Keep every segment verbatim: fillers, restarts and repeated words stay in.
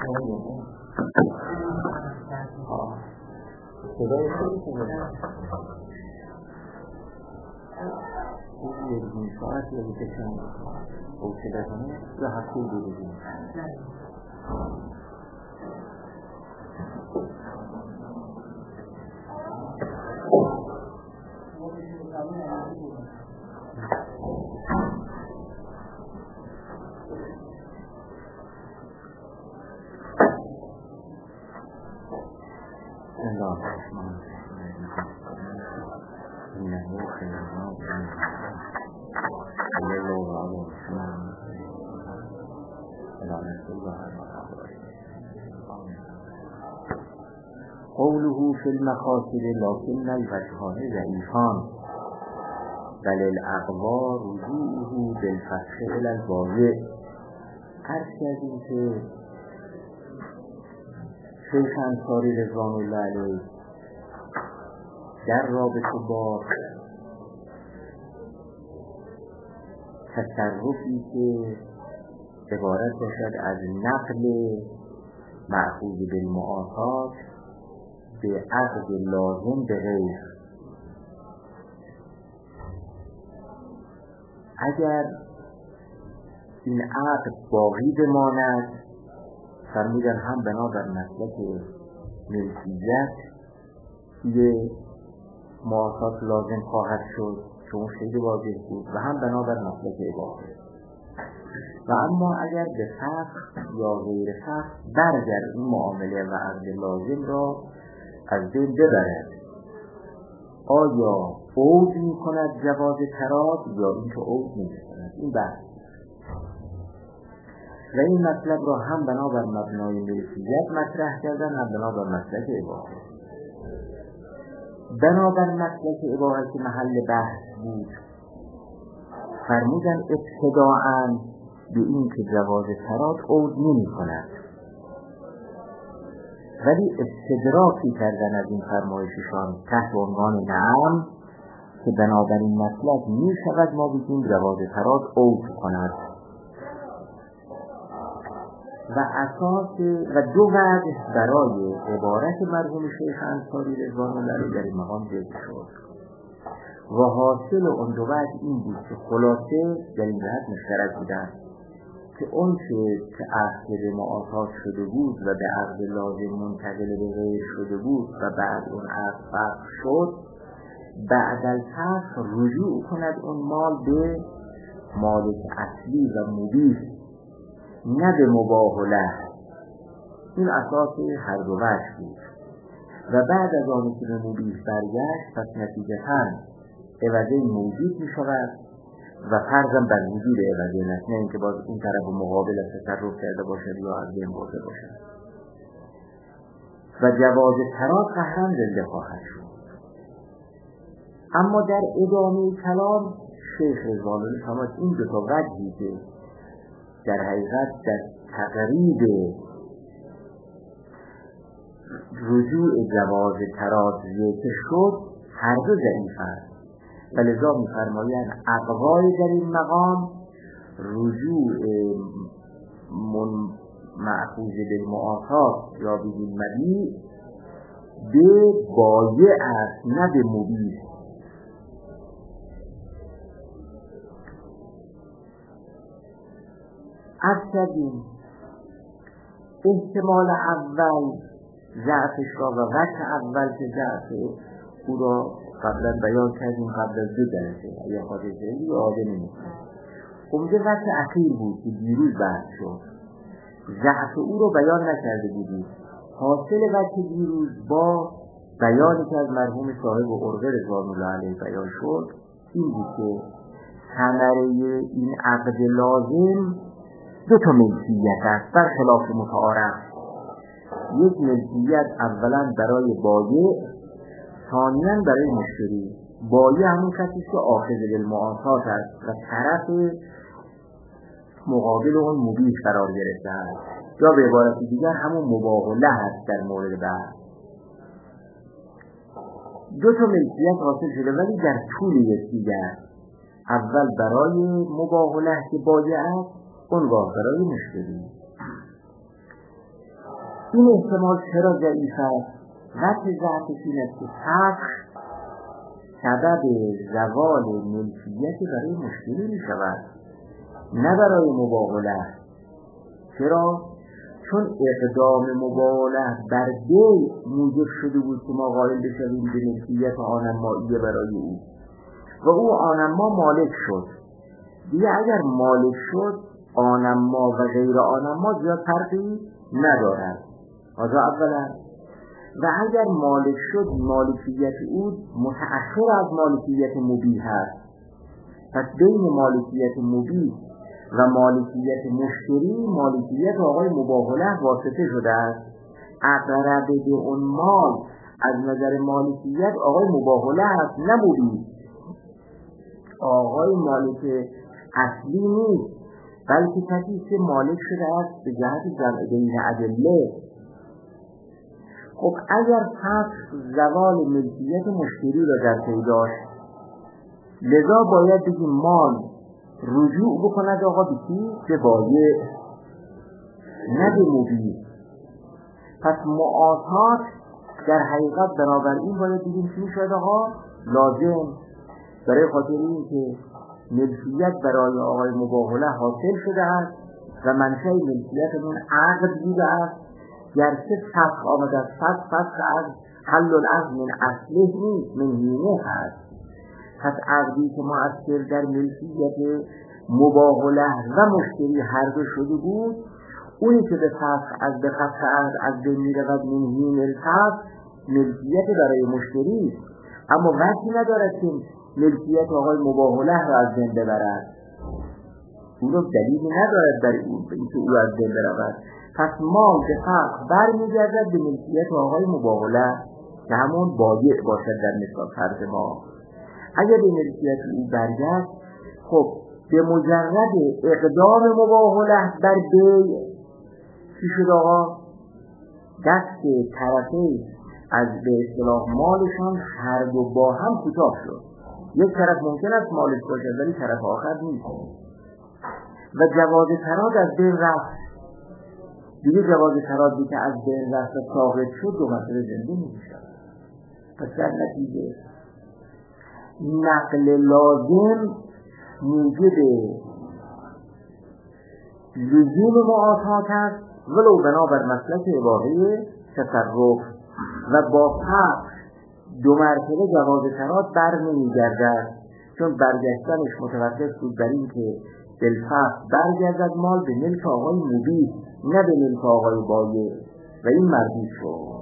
صدای خیلی خوبه. یک نیم ساعت یا بکشم حوصله کنه یا هفته دو بگیم. قوله فی المقاصد لكن الوجهان ضعیفان بل الاقوا رجوعه بالفتح الى الباقی. عرض کردیم که شیخ انصاری رضوان الله علیه در رابطه با تصرفی که عبارت باشد از نقل مأخوذ بالمعاصات به عقد لازم به غیر، اگر این عقد باقی بماند فرمودن هم بنابر مسلک ملکیت یه معاصات لازم خواهد شد چون خیلی واضح بود و هم بنابر مسلک اباحه. و اما اگر به فسخ یا غیر فسخ برگرد این معامله و عقد لازم را از بین ببرد، آیا عود می کند جواز تراض یا اینکه عود نمی کند؟ این بحث و این مطلب را هم بنابر مبنای ملکیت مطرح کردن هم بنابر مسلک اباحه. بنابر مسلک اباحه که محل بحث بود فرمودن ابتداعاً به این که جواز تراض عود نمی کند، ولی استدراکی کردن از این فرمایششان تحت عنوان نعم که بنابراین مسلک می شود ما بگیم جواز تراض عود کند. و اساس و دو وجه برای عبارت مرحوم شیخ انصاری رضوان الله علیه در این مقام ذکر شد و حاصل اون دو وجه این بود که خلاصه در این جهت مشترک بودند که اون که عقد به معاصات شده بود و به عقد لازم منتقل به غیر شده بود و بعد اون عقد فسخ شد، بعد الفسخ رجوع کند اون مال به مالک اصلی و مبیح نه به مباح و لهو. این اساس هر دو وجه بود و بعد از آن که به مبیح برگشت پس نتیجتاً عوضه موجود می شود و فرضاً بر وجود عوضه نه اینکه باز این طرف مقابل تصرف کرده باشد یا از بین برده باشد و جواز تراض قهراً زنده خواهد شد. اما در ادامه کلام شیخ رضوان الله فرمود این دو تا وجهی که در حقیقت در تقریب رجوع جواز تراض ذکر شد هر دو ضعیف است و لذا می‌فرمایند اقوای در این مقام رجوع من مأخوذ بالمعاصات یا بگیم مبیع به بایع است نه به مبیح. از کردیم احتمال اول ضعفش را و وجه اول که ضعف او را قبلا بیان کردیم قبل از دو درسه یا خاطر یا آدمی میکنه. عمده وجه اخیر بود که دیروز بحث شد، ضعف او را بیان نکرده بودیم. حاصل وجه دیروز با بیانی که از مرحوم صاحب عرقه رضوان الله علیه بیان شد این بود که ثمره این عقد لازم دو تا ملکیت است برخلاف متعارف. یک ملکیت اولا برای بایع، ثانیاً برای مشتری. بایع همون کسی که آخذ بالمعاصات است و طرف مقابل اون مبیح قرار گرفته است یا به عبارت دیگر همون مباح و لهو است. در مورد بحث دو تا ملکیت حاصل شده ولی در طول یکدیگر، اول برای مباح و لهو که بایع است، اونگاه برای مشتری. این احتمال چرا ضعیف است؟ وجه ضعفش این است که فسخ سبب زوال ملکیت برای مشتری می شود، نه برای مباهله. چرا؟ چون اقدام مباهله بر دی موجب شده بود که ما قائل بشویم به ملکیت آنمایی برای او و او آنما مالک شد. دیگه اگر مالک شد، آنما و غیر آنما زیاد فرقی ندارد. آجا اولا و اگر مالک شد، مالکیت او متأخر از مالکیت مبیح است. پس بین مالکیت مبیح و مالکیت مشتری، مالکیت آقای مباهله واسطه شده است. اقرب به اون مال از نظر مالکیت آقای مباهله است، نه مبیح. آقای مالک اصلی نیست، بلکه کسی که مالک شده است به جهت جمع بین ادله. خب اگر فسخ زوال ملکیت مشتری را در پی داشت، لذا باید بگیم مال رجوع بکند آقا به کی؟ به بایع، نه به مبیع. پس معاطات در حقیقت بنابراین باید بگیم چی شد آقا؟ لازم، برای خاطر این که ملکیت برای آقای مباهله حاصل شده است و منشأ ملکیت اون عقد بوده است. گرچه فسخ آمده است، فسخ فسخ عقد حل العقد من اصله نیست، من هینه هست. پس عقدی که مؤثر در ملکیت مباهله و مشتری هر دو شده بود، اونی که به فسخ از به فسخ عقد از بین می‌رود من هینه الفسخ، ملکیت برای مشتری، اما وجهی ندارد که ملکیت آقای مباهله را از بین ببرد. اون رو دلیلی ندارد برای اون اینکه او از بین برود. پس مال به فسخ برمیگردد به ملکیت آقای مباهله که همون بایع باشد در مثال فرض ما. اگر به ملکیت او برگشت، خب به مجرد اقدام مباهله بر بیع چی شد آقا؟ دست طرفین از به اصطلاح مالشان هر دو با هم کوتاه شد. یک طرف ممکن است مالک باشد ولی طرف آخر نیست و جواز تراز از بین رفت. دیگه جواز ترازی که از بین رفت و ثابت شد دو مسئله زنده نمی‌شود. پس در نتیجه نقل لازم موجب لزوم معاطات است، ولو بنابر مسلک اباحه تصرف، و با فسخ دو مرتبه جواز تراز بر نمیگردد، چون برگشتنش متوقف بود بر این که بالفسخ برگردد مال به ملک آقای مبیح، نه به ملک آقای بایع، و این مردود شد.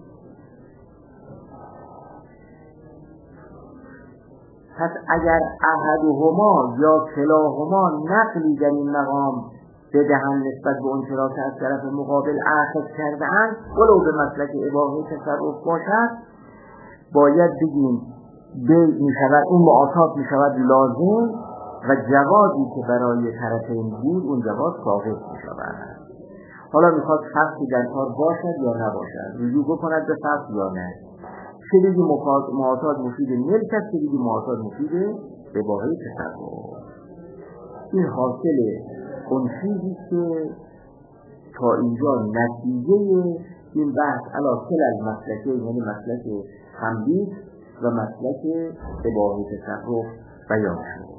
پس اگر احدهما یا کلاهما نقلی در این مقام بدهن نسبت به اون چرا که از طرف مقابل اخذ کرده‌اند، ولو به مسلک اباحه تصرف باشد، باید بگیم بیع می شود، اون معاطات می شود لازم و جوازی که برای طرفین بود اون جواز ثابت می شود. حالا میخواد فسخی در کار باشد یا نباشد، رجوع بکند به فسخ یا نه، چه دیگه معاطات مفید ملک است، چه دیگه معاطات مفید اباحه تصرف. این حاصل اون چیزی که تا اینجا نتیجه این بحث علا کل از مسلکه، یعنی مسلک تملیک و مسلک اباحه تصرف بیان شد.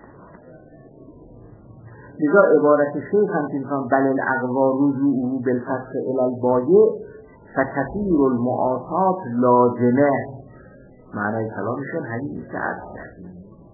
لذا عبارت شیخ هم که میخوام بل الاقوا رجوعه بالفسخ الی البایع فکثیر المعاطات لازمه، معنای کلامشون همین است که عرض کردیم.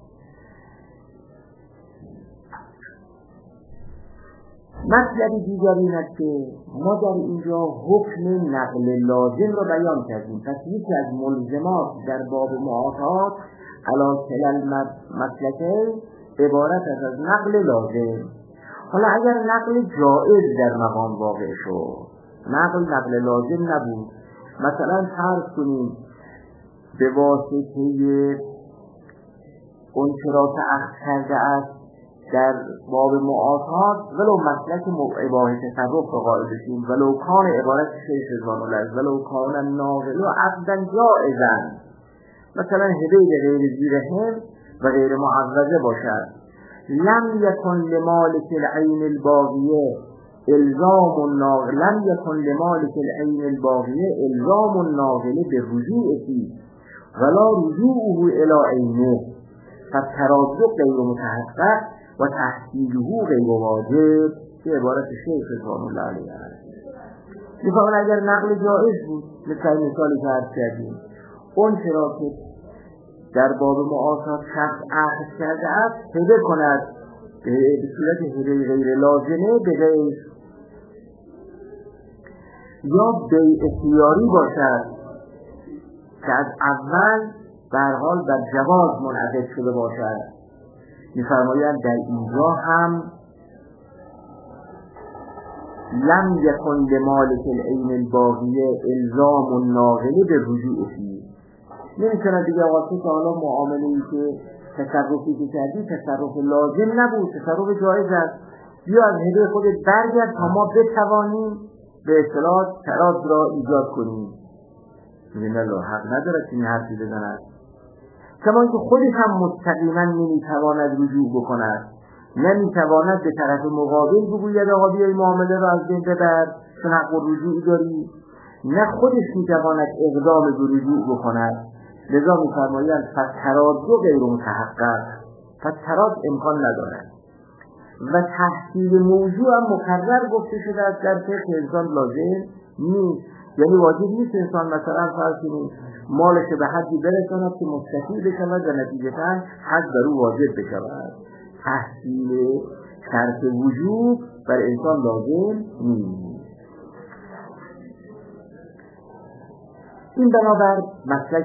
مطلب دیگر این است که ما در اینجا حکم نقل لازم را بیان کردیم. پس یکی از ملزمات در باب معاطات علی کل مسلکه عبارت است از نقل لازم. حالا اگر نقل جائز در مقام واقع شد، نقل نقل لازم نبود، مثلا فرض کنیم به واسطه اون چرا که اخذ کرده است در باب معاطات، ولو مسلک اباحه تصرف را قائل بشیم، ولو کان عبارت شیخ رضوان الله، ولو کان الناقل عقدا جائزا، مثلا هدیه غیر ذی رحم و غیر معوضه باشد، لم یکن لمالک العین الباقیه الزام الناقل لم یکن لمالک العین الباقیه الزام الناقل به رجوع فی ولا رجوعه الی عینه فالتراجع غیر متحقق و تحصیله غیر واجب. که عبارت شیخ رضوان الله علیه است. میفهمن اگر نقل جایز بود مثل مثالی که عرض کردیم اون چرا که در باب معاصات شخص اخذ کرده است هبه کند به صورت هبه غیر لازمه به غیر یا بیع اختیاری باشد که از اول در حال در جواز منعقد شده باشد. می‌فرمایند در اینجا هم لم یکن لمالک العین الباقیه الزام الناقل به رجوع فیه. نمی‌تونه دیگه واسه که حالا معامله‌ای که تصرفی که کردی تصرف لازم نبود، تصرف جایز است، بیا از هدیه خودت برگرد تا ما بتوانیم به اصطلاح تراز را ایجاد کنیم. میگن الله حق نداره که این حرفی بزند، کما که خودش هم مستقیما نمیتواند رجوع بکند، نمیتواند به طرف مقابل بگوید آقا بیا این معامله را از بین ببر چون حق رجوع داری، نه خودش میتواند اقدام به رجوع بکند. لذا میفرمایند فتراض غیر متحقق، فتراض امکان ندارد و تحصیل موضوع هم مکرر گفته شده است در فقه انسان لازم نیست. یعنی واجب نیست انسان مثلا فرض کنید مالش به حدی برساند که مستفید بشود و نتیجتاً حد بر او واجب بشود. تحصیل شرط وجوب بر انسان لازم نیست. این بنابر مسلک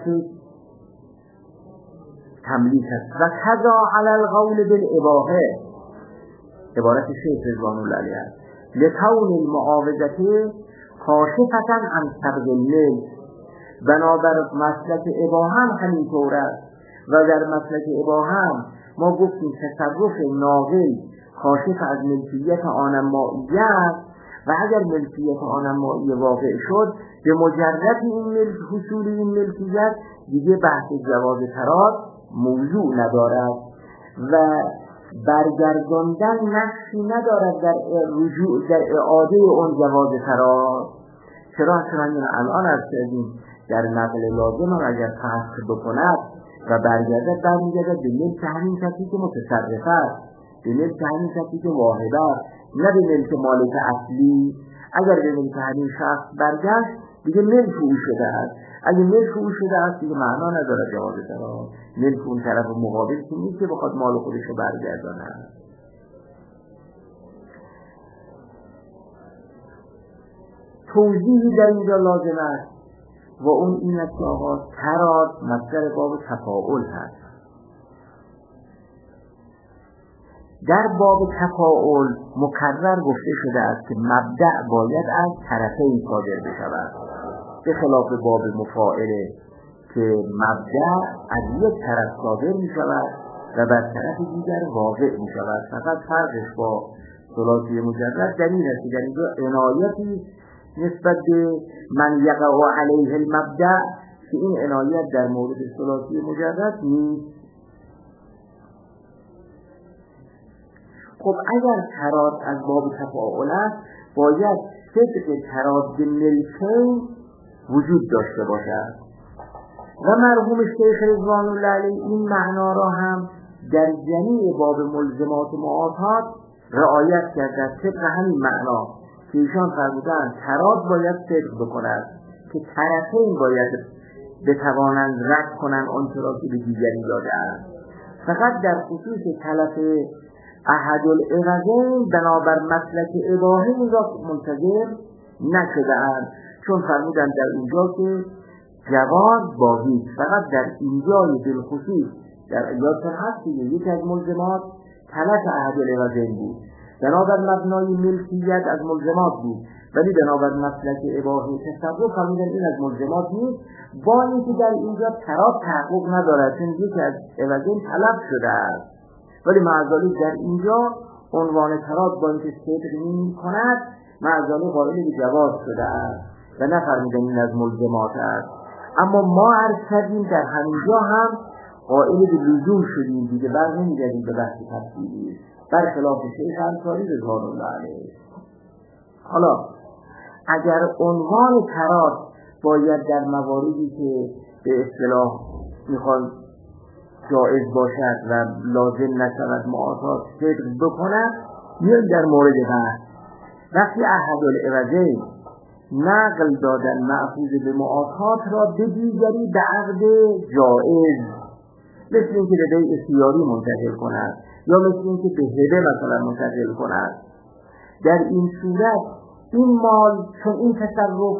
تملیک است. و کذا علی القول بالاباحه، عبارت شیخ رضوان الله علیه است، لکون المعاوضه کاشفة عن سبق الملک. بنابر مسلک اباحه هم همینطور است و در مسلک اباحه هم ما گفتیم تصرف ناقل کاشف از ملکیت آنمائیه است و اگر ملکیت آنمائیه واقع شد به مجرد این ملک حصول این ملکیت دیگه بحث جواز تراض موضوع ندارد و برگرداندن نقشی ندارد در رجوع در اعاده اون جواز تراض. چرا چون الان از کردیم در نقل لازم هم اگر فحص بکند و برگردد برمیگردد به ملک همین کسی که متصرف است، به ملک همین کسی که واحد است، نه به ملک مالک اصلی. اگر به ملک همین شخص برگشت دیگه ملک او شده است. اگه ملک او شده است دیگه معنا نداره جواز تراض. ملک اون طرف مقابل که نیست که بخواد مال خودش رو برگردانه. توضیحی در اینجا لازم است و اون این است که آقا تراض مصدر باب تفاعل هست. در باب تفاعل مکرر گفته شده است که مبدأ باید از طرفین صادر بشود، به خلاف باب مفاعله که مبدأ از یک طرف صادر می شود و بر طرف دیگر واقع می شود. فقط فرقش با ثلاثی مجرد در این است که در اینجا عنایتی نسبت به من یقع علیه المبدأ که این عنایت در مورد ثلاثی مجرد نیست. خب اگر تراض از باب تفاعل است باید صدق تراض ملکین وجود داشته باشد و مرحوم شیخ رضوان الله علیه این معنا را هم در جمیع باب ملزمات و معاهدات رعایت کرده. طبق همین معنا که ایشان فرمودند تراض باید صدق بکند که طرفین باید بتوانند رد کنند آنچه را که به دیگری داده‌اند. فقط در خصوص تلف احد العوضین بنابر مسلک اباحه این را منتظر نشده‌اند، چون فرمودند در اینجا که جواز باقی. فقط در اینجای بالخصوص در یادتون هست که یکی از ملزمات تلف احد العوضین بود، بنابر مبنای ملکیت از ملزمات بود، ولی بنابر مسلک اباحه تصرف فرمودند این از ملزمات نیست، با اینکه در اینجا تراض تحقق ندارد چون یکی از عوضین تلف شده است، ولی معذالی در اینجا عنوان تراض با اینکه صدق نمی کند معذالی قائل به جواز شده است و نفرمودن این از ملزمات است. اما ما عرض کردیم در همینجا هم قائل به لزوم شدیم دیگه، بر نمیگردیم به بحث تفصیلی برخلاف شیخ انصاری رضوان الله علیه. حالا اگر عنوان تراز باید در مواردی که به اصطلاح میخوان جائز باشد و لازم نشود معاطات صدق بکند، میان در مورد بحث وقتی احدالعوضین نقل دادن مأخوذ به معاطات را به دیگری به عقد جائز، مثل اینکه به بیع اختیاری منتقل کند یا مثل اینکه به هبه مثلا منتقل کند، در این صورت این مال چون این تصرف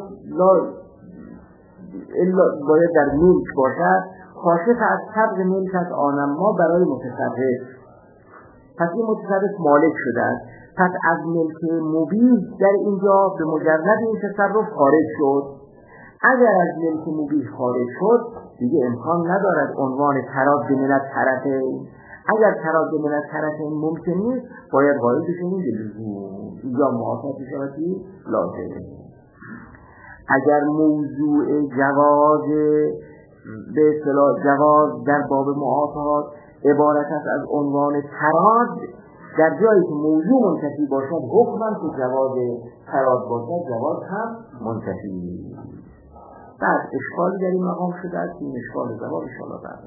الا باید در ملک باشد، خاشف از طبق ملک از آنم ما برای متصرف، پس این متصرف مالک شده است، پس از ملک مبیح در اینجا به مجرد این تصرف خارج شد. اگر از ملک مبیح خارج شد دیگه امکان ندارد عنوان تراز من الطرفین. اگر تراز من الطرفین ممکن نیست، باید قائل بشیم به لزوم اینجا معاطات شدی لازمه. اگر موضوع جواز به اصطلاح جواز در باب معاطات عبارت است از عنوان تراز، در جایی که موضوع منتفی باشد حکماً که جواز تراز باشد جواز هم منتفی. بعد اشکالی در این مقام شده است، این اشکال جواب انشاءالله بعد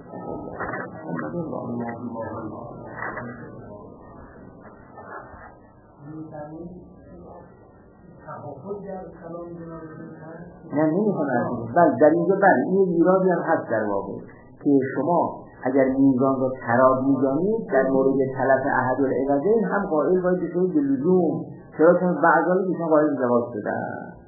نه نمی‌خونه. بله در اینجا بله این ایرادی هم هست در واقع که شما اگر میزان را تراز می‌دانید در مورد تلف احدالعوضین هم قائل باید بشید به لزوم، چرا چون بعضی میشن قائل جواز شده.